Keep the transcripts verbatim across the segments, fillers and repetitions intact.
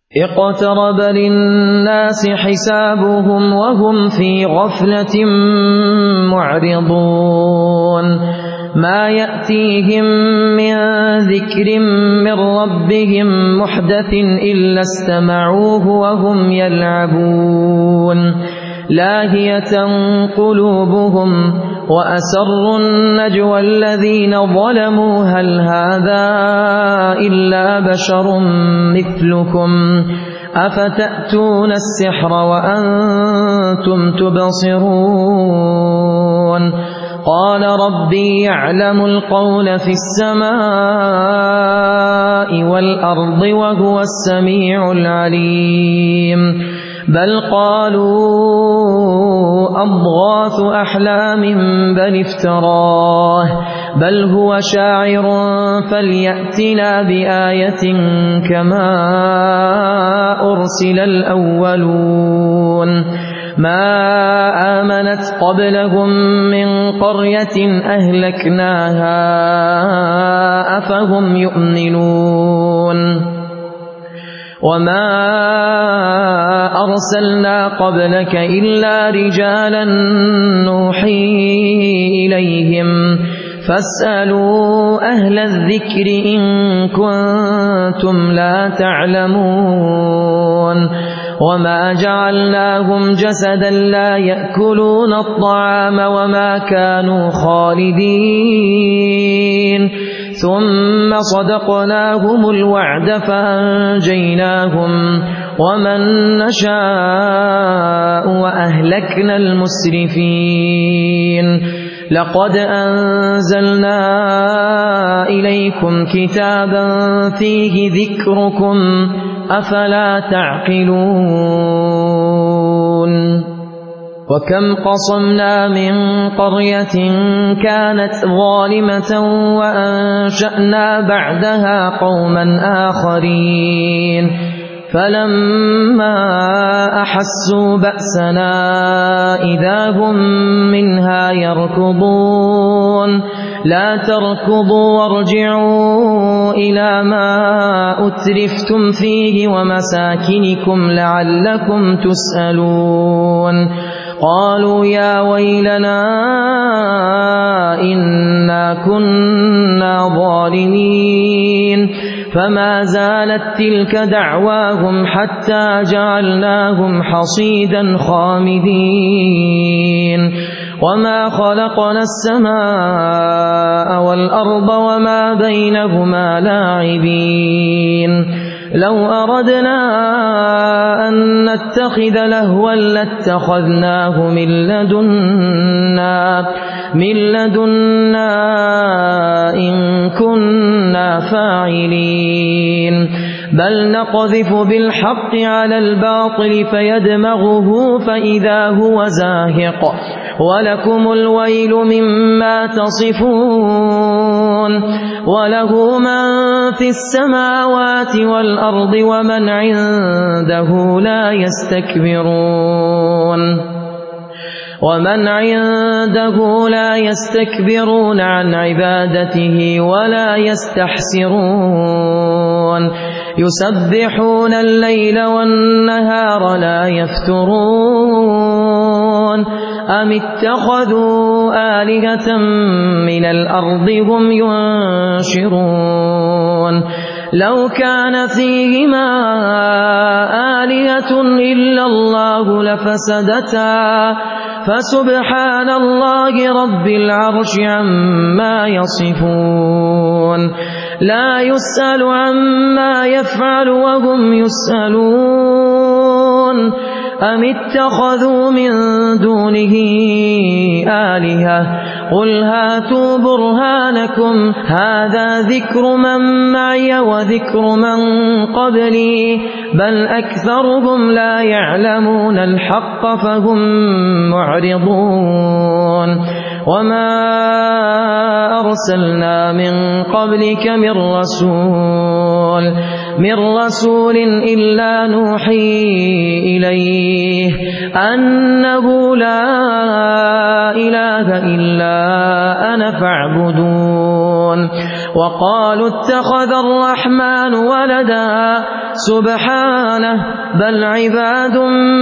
اقترب للناس حسابهم وهم في غفلة معرضون ما يأتيهم من ذكر من ربهم محدث إلا استمعوه وهم يلعبون لاهية قلوبهم وأسروا النجوى الذين ظلموا هل هذا إلا بشر مثلكم أفتأتون السحر وأنتم تبصرون قال ربي يعلم القول في السماء والأرض وهو السميع العليم بل قالوا أضغاث أحلام بل افتراه بل هو شاعر فليأتنا بآية كما أرسل الأولون ما آمنت قبلهم من قرية أهلكناها أفهم يؤمنون وما أرسلنا قبلك إلا رجالا نوحي إليهم فاسألوا أهل الذكر إن كنتم لا تعلمون وما جعلناهم جسدا لا يأكلون الطعام وما كانوا خالدين ثم صدقناهم الوعد فأنجيناهم ومن نشاء وأهلكنا المسرفين لقد أنزلنا إليكم كتابا فيه ذكركم أفلا تعقلون وكم قصمنا من قرية كانت ظالمة وأنشأنا بعدها قوما آخرين فلما أحسوا بأسنا إذا هم منها يركضون لا تركضوا وارجعوا إلى ما أترفتم فيه ومساكنكم لعلكم تسألون قالوا يا ويلنا إنا كنا ظالمين فما زالت تلك دعواهم حتى جعلناهم حصيدا خامدين وما خلقنا السماء والأرض وما بينهما لاعبين لو أردنا أن نتخذ لهوا لاتخذناه من لدنا من لدنا إن كنا فاعلين بل نقذف بالحق على الباطل فيدمغه فإذا هو زاهق ولكم الويل مما تصفون وله من في السماوات والأرض ومن عنده لا يستكبرون ومن عنده لا يستكبرون عن عبادته ولا يستحسرون يسبحون الليل والنهار لا يفترون أم اتخذوا آلهة من الأرض هم ينشرون لو كان فيهما آلهة إلا الله لفسدتا فسبحان الله رب العرش عما يصفون لا يسأل عما يفعل وهم يسألون أم اتخذوا من دونه آلهة قل هاتوا برهانكم هذا ذكر من معي وذكر من قبلي بل أكثرهم لا يعلمون الحق فهم معرضون وما أرسلنا من قبلك من رسول من رسول إلا نوحي إليه أنه لا إله إلا أنا فاعبدون وقالوا اتخذ الرحمن ولدا سبحانه بل عباد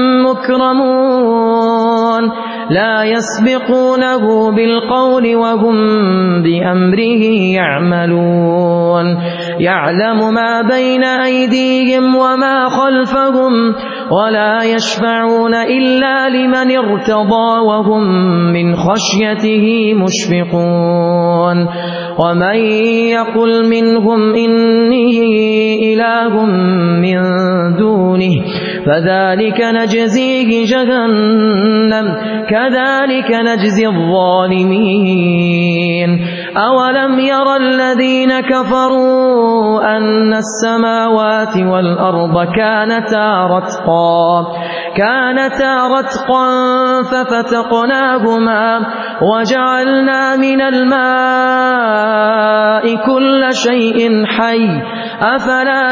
مكرمون لا يسبقونه بالقول وهم بأمره يعملون يعلم ما بين أيديهم وما خلفهم ولا يشفعون إلا لمن ارتضى وهم من خشيته مشفقون ومن يقل منهم إني إله من دونه فذلك نجزيه جهنم كذلك نجزي الظالمين أولم ير الذين كفروا أن السماوات والأرض كانتا رتقا كانتا رتقا ففتقناهما وجعلنا من الماء كل شيء حي أفلا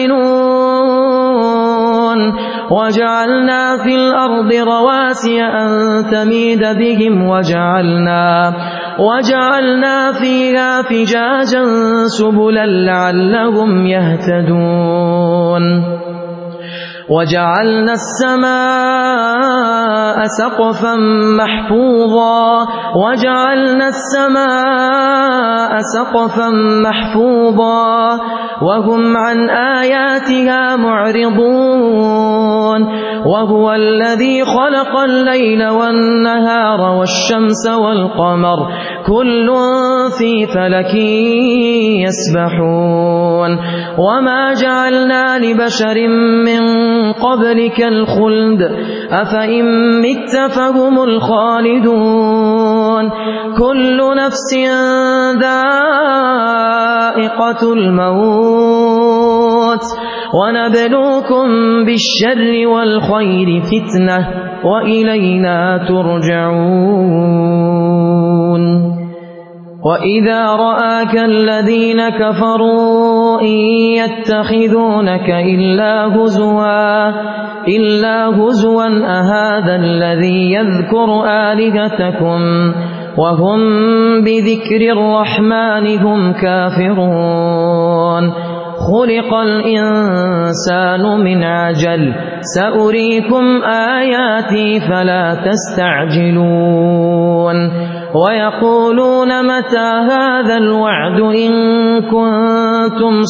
يؤمنون وجعلنا في الأرض رواسي أن تميد بهم وجعلنا وجعلنا فيها فجاجا سبلا لعلهم يهتدون وجعلنا السماء سقفا محفوظا وجعلنا السماء سقفا محفوظا وهم عن آياتها معرضون وهو الذي خلق الليل والنهار والشمس والقمر كل في فلك يسبحون وما جعلنا لبشر من قبلك الخلد أفإن مت فهم الخالدون كل نفس ذائقة الموت ونبلوكم بالشر والخير فتنة وإلينا ترجعون وإذا رآك الذين كفروا إن يتخذونك إلا هزوا إلا هزوا أهذا الذي يذكر آلهتكم وهم بذكر الرحمن هم كافرون خلق الإنسان من عجل سأريكم آياتي فلا تستعجلون ويقولون متى هذا الوعد إن كنتم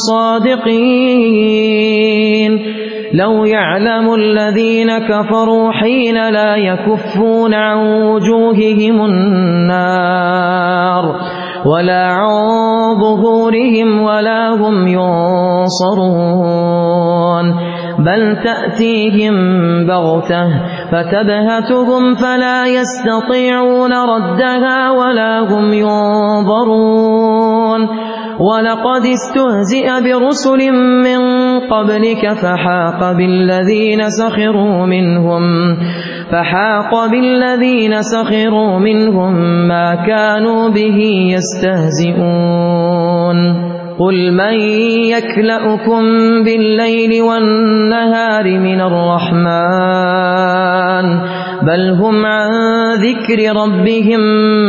صادقين لو يعلم الذين كفروا حين لا يكفون عن وجوههم النار ولا عن ظهورهم ولا هم ينصرون بل تأتيهم بغتة فتبهتهم فلا يستطيعون ردها ولا هم ينظرون ولقد استهزئ برسل من قبلك فحاق بالذين سخروا منهم فحاق بالذين سخروا منهم ما كانوا به يستهزئون قل من يكلأكم بالليل والنهار من الرحمن بل هم عن ذكر ربهم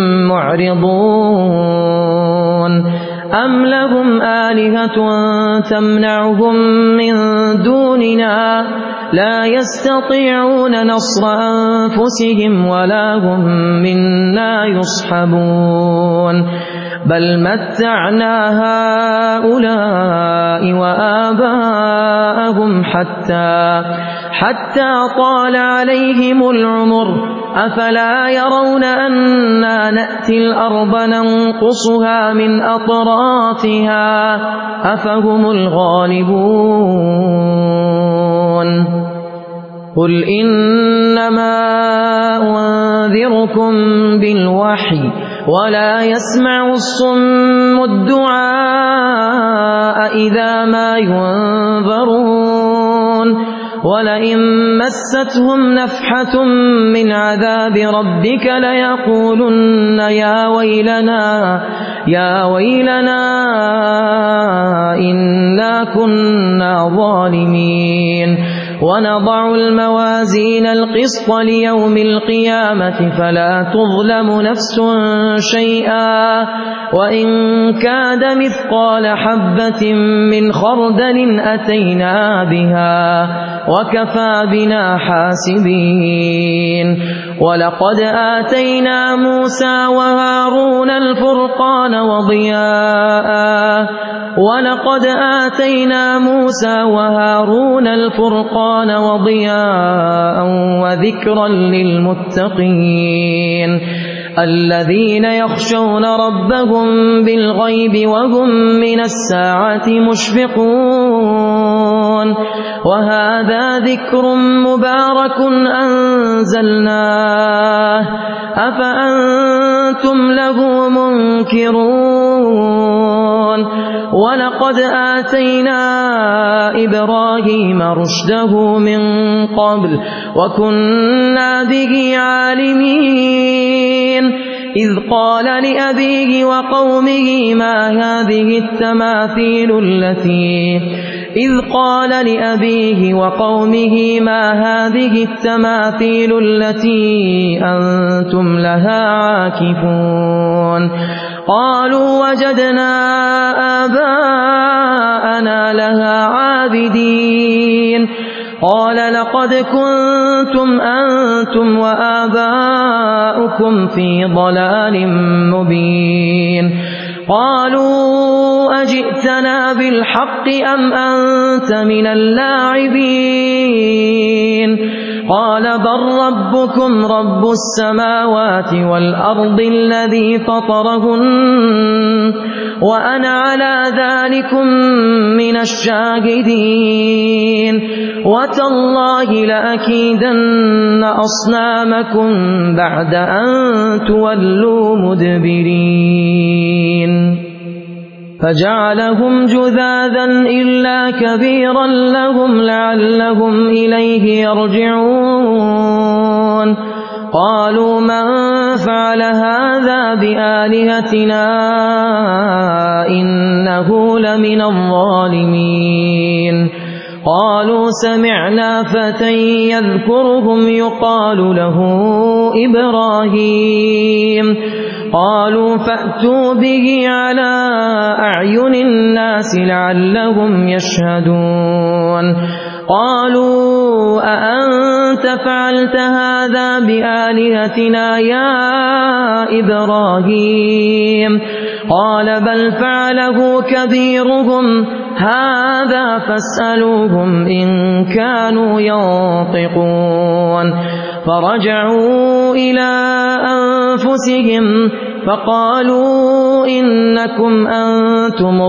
معرضون أم لهم آلهة تمنعهم من دوننا لا يستطيعون نصر أنفسهم ولا هم منا يصحبون بل متعنا هؤلاء وآباءهم حتى حتى طال عليهم العمر أفلا يرون أنا نأتي الأرض ننقصها من أطرافها أفهم الغالبون قل إنما أنذركم بالوحي ولا يسمع الصم الدعاء إذا ما ينذرون ولئن مستهم نفحة من عذاب ربك ليقولن يا ويلنا يا ويلنا إنا كنا ظالمين ونضع الموازين القسط ليوم القيامة فلا تظلم نفس شيئا وإن كاد مثقال حبة من خردل أتينا بها وكفى بنا حاسبين ولقد آتينا موسى وهارون الفرقان وضياء ولقد آتينا موسى وهارون الفرقان وضياء وذكرا للمتقين الذين يخشون ربهم بالغيب وهم من الساعة مشفقون وهذا ذكر مبارك أنزلناه أفأنتم له منكرون ولقد آتينا إبراهيم رشده من قبل وكنا به عالمين إذ قال لأبيه وقومه ما هذه التماثيل التي إذ قال لأبيه وقومه ما هذه التماثيل التي أنتم لها عاكفون قالوا وجدنا آباءنا لها عابدين قال لقد كنتم أنتم وآباؤكم في ضلال مبين قالوا أجئتنا بالحق أم أنت من اللاعبين قال بل ربكم رب السماوات والأرض الذي فطرهن وأنا على ذلكم من الشاهدين وتالله لأكيدن أصنامكم بعد أن تولوا مدبرين فجعلهم جذاذا إلا كبيرا لهم لعلهم إليه يرجعون قالوا من فعل هذا بآلهتنا إنه لمن الظالمين قالوا سمعنا فتى يذكرهم يقال له إبراهيم قالوا فأتوا به على أعين الناس لعلهم يشهدون قالوا أأنت فعلت هذا بآلهتنا يا إبراهيم قال بل فعله كبيرهم هذا فاسألوهم إن كانوا ينطقون فرجعوا إلى أنفسهم فقالوا إنكم أنتم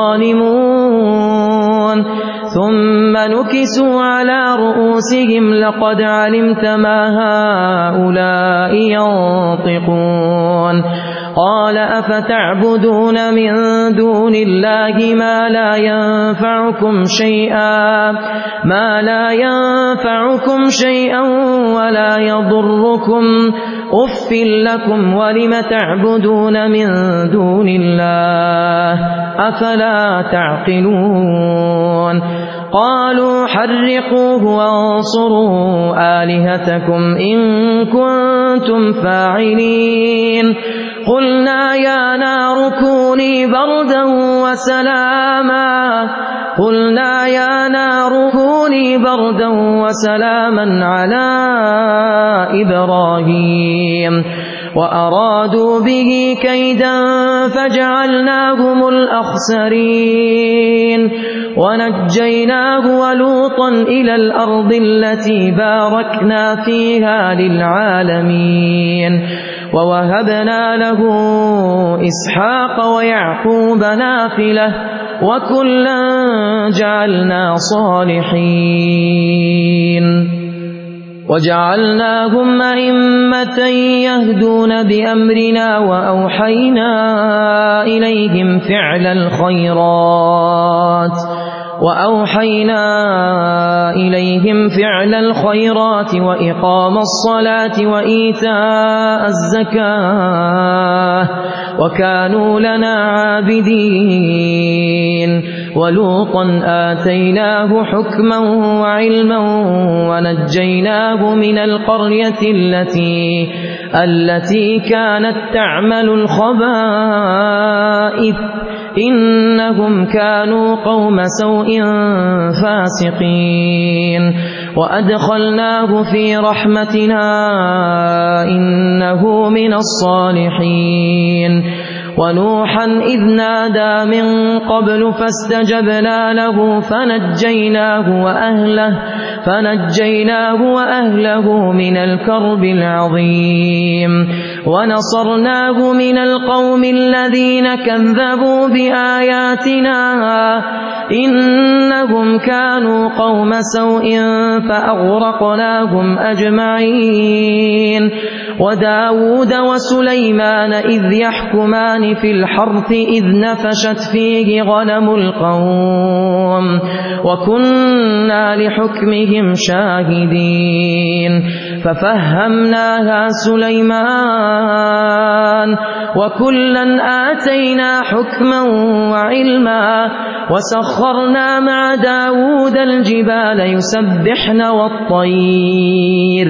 الظالمون ثم نكسوا على رؤوسهم لقد علمت ما هؤلاء ينطقون قال أفتعبدون من دون الله ما لا ينفعكم شيئا ما لا ينفعكم شيئا ولا يضركم أف لكم ولم تعبدون من دون الله أفلا تعقلون قالوا حرقوه وانصروا آلهتكم إن كنتم فاعلين قلنا يا نار كوني بردا وسلاما قلنا يا نار كوني بردا وسلاما على إبراهيم وأرادوا به كيدا فجعلناهم الأخسرين ونجيناه ولوطا إلى الأرض التي باركنا فيها للعالمين ووهبنا له إسحاق ويعقوب نافلة وكلا جعلنا صالحين وجعلناهم أئمة يهدون بأمرنا وأوحينا إليهم فعل الخيرات وأوحينا إليهم فعل الخيرات وإقام الصلاة وإيتاء الزكاة وكانوا لنا عابدين ولوطا آتيناه حكما وعلما ونجيناه من القرية التي التي كانت تعمل الخبائث إنهم كانوا قوم سوء فاسقين وأدخلناه في رحمتنا إنه من الصالحين ونوحا إذ نادى من قبل فاستجبنا له فنجيناه وأهله فنجيناه وأهله من الكرب العظيم ونصرناه من القوم الذين كذبوا بآياتنا إنهم كانوا قوم سوء فأغرقناهم أجمعين وداود وسليمان إذ يحكمان في الحرث إذ نفشت فيه غنم القوم وكنا لحكمهم شاهدين ففهمناها سليمان وكلا آتينا حكما وعلما وسخرنا مع داود الجبال يسبحن والطير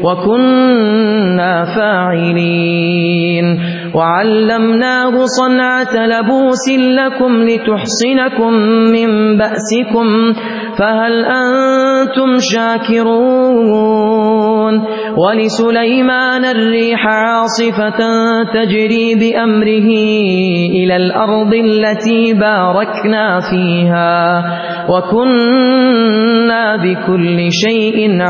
وكنا فاعلين وعلمناه صنعة لبوس لكم لتحصنكم من بأسكم فهل أنتم شاكرون ولسليمان الريح عاصفة تجري بأمره إلى الأرض التي باركنا فيها وكنا بكل شيء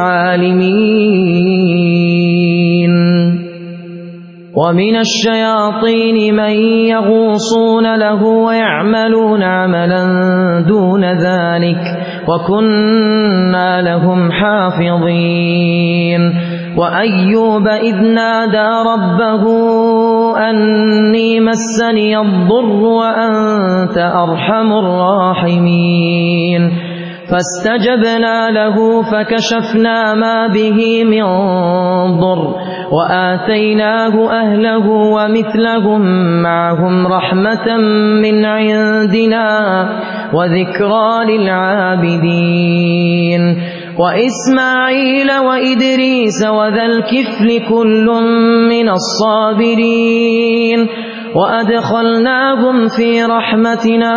عالمين ومن الشياطين من يغوصون له ويعملون عملا دون ذلك وكنا لهم حافظين وأيوب إذ نادى ربه أني مسني الضر وأنت أرحم الراحمين فاستجبنا له فكشفنا ما به من ضر وآتيناه أهله ومثلهم معهم رحمة من عندنا وذكرى للعابدين وإسماعيل وإدريس وذا الكفل كل من الصابرين وأدخلناهم في رحمتنا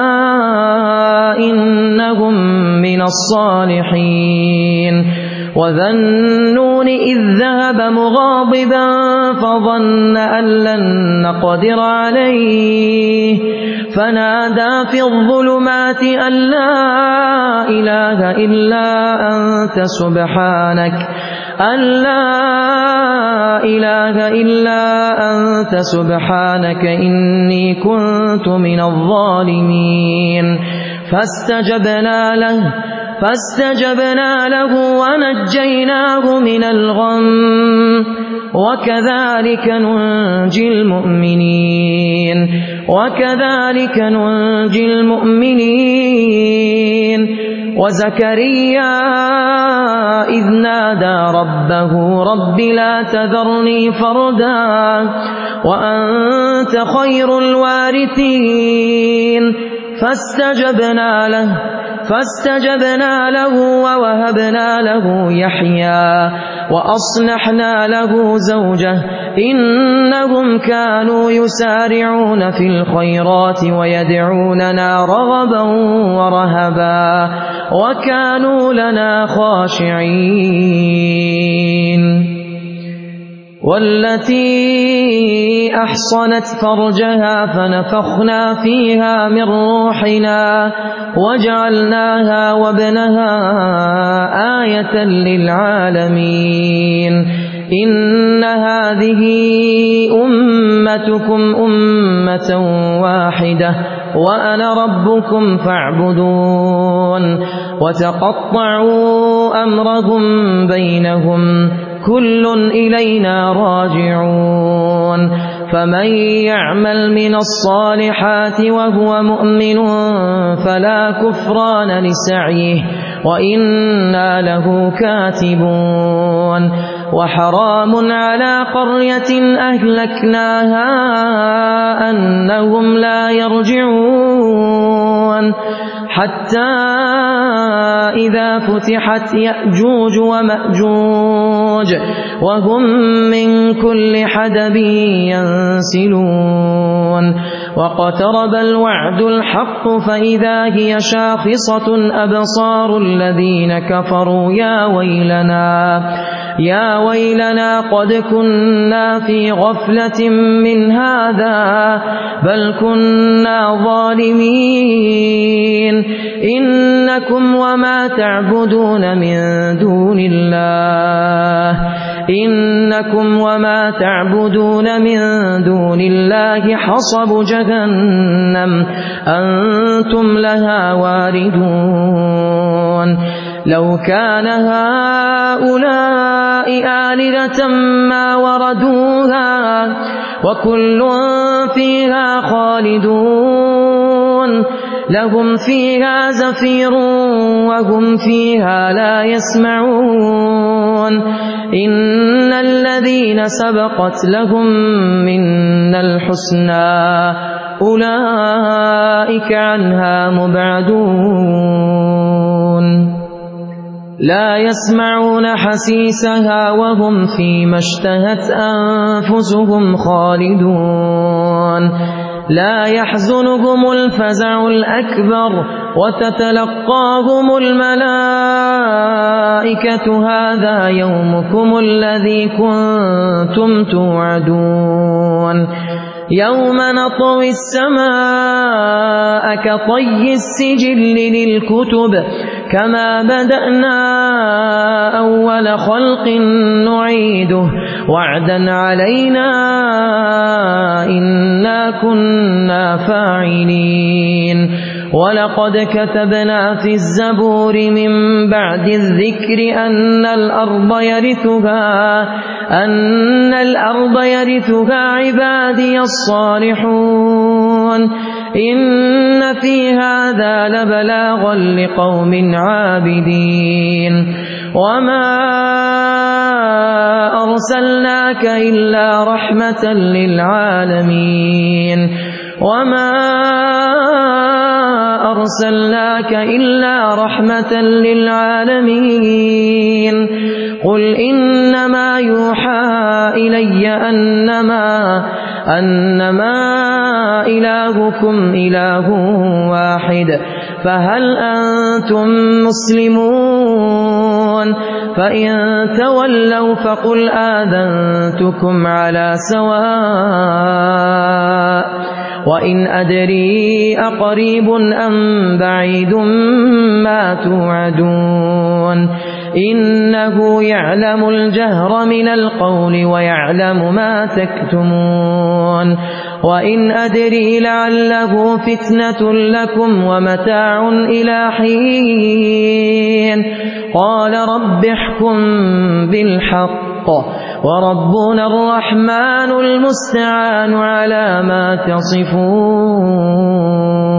إنهم من الصالحين وذا النون إذ ذهب مغاضبا فظن أن لن نقدر عليه فنادى في الظلمات أن لا إله إلا أنت سبحانك أن لا إله إلا أنت سبحانك إني كنت من الظالمين فاستجبنا له فاستجبنا له ونجيناه من الغم وكذلك ننجي المؤمنين وكذلك ننجي المؤمنين وزكريا إذ نادى ربه رب لا تذرني فردا وأنت خير الوارثين فاستجبنا له فاستجبنا له ووهبنا له يحيى وأصلحنا له زوجه إنهم كانوا يسارعون في الخيرات ويدعوننا رغبا ورهبا وكانوا لنا خاشعين والتي أحصنت فرجها فنفخنا فيها من روحنا وجعلناها وابنها آية للعالمين إن هذه أمتكم أمة واحدة وأنا ربكم فاعبدون وتقطعوا أمرهم بينهم كل إلينا راجعون فمن يعمل من الصالحات وهو مؤمن فلا كفران لسعيه وإنا له كاتبون وحرام على قرية أهلكناها أنهم لا يرجعون حتى إذا فتحت يأجوج ومأجوج وهم من كل حدب ينسلون واقترب الوعد الحق فإذا هي شاخصة أبصار الذين كفروا يا ويلنا يا ويلنا قد كنا في غفلة من هذا بل كنا ظالمين إنكم وما تعبدون من دون الله إنكم وما تعبدون من دون الله حصب جهنم أنتم لها واردون لو كان هؤلاء آلهة ما وردوها وكل فيها خالدون لهم فيها زفير وهم فيها لا يسمعون إن الذين سبقت لهم منا الحسنى أولئك عنها مبعدون لا يسمعون حسيسها وهم فيما اشتهت أنفسهم خالدون لا يحزنهم الفزع الأكبر وتتلقاهم الملائكة هذا يومكم الذي كنتم توعدون يوم نطوي السماء كطي السجل للكتب كما بدأنا أول خلق نعيده وعدا علينا إنا كنا فاعلين ولقد كتبنا في الزبور من بعد الذكر أن الأرض يرثها أن الأرض يرثها عبادي الصالحون إن في هذا لبلاغا لقوم عابدين وما أرسلناك إلا رحمة للعالمين وما أرسلناك إلا رحمة للعالمين قل إنما يوحى إلي أنما أنما إلهكم إله واحد فهل أنتم مسلمون فإن تولوا فقل آذنتكم على سواء وإن أدري أقريب أم بعيد ما توعدون إنه يعلم الجهر من القول ويعلم ما تكتمون وإن أدري لعله فتنة لكم ومتاع إلى حين قال رب احكم بالحق وربنا الرحمن المستعان على ما تصفون.